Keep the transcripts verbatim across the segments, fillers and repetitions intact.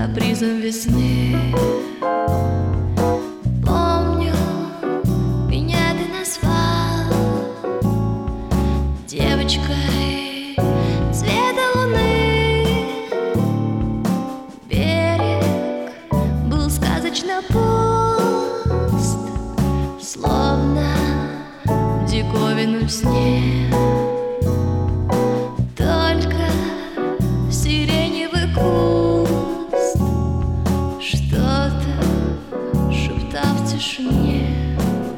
капризом весны. Помню, меня ты назвал девочкой цвета луны. Берег был сказочно пуст, словно в диковинном сне. Только сиреневый куст что-то шептал в тишине.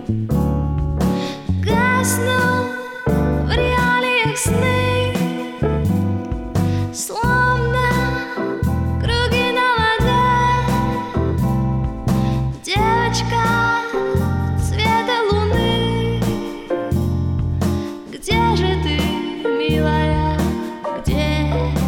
Гаснул в реалиях сны, словно круги на воде. Девочка цвета луны, где же ты, милая, где?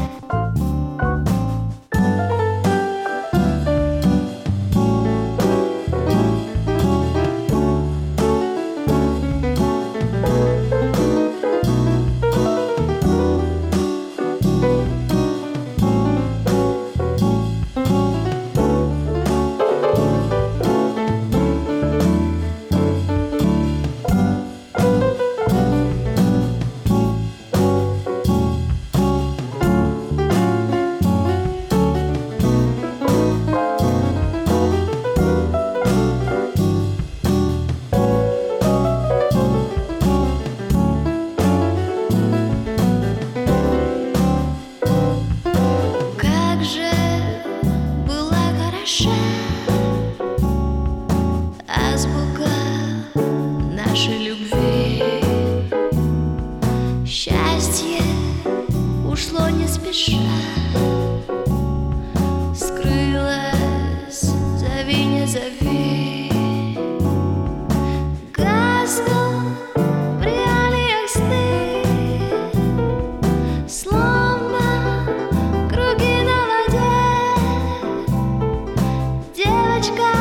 Азбука нашей любви. Счастье ушло не спеша, скрылось, зови, не зови. Гаснул в реалиях сны, словно круги на воде. Девочка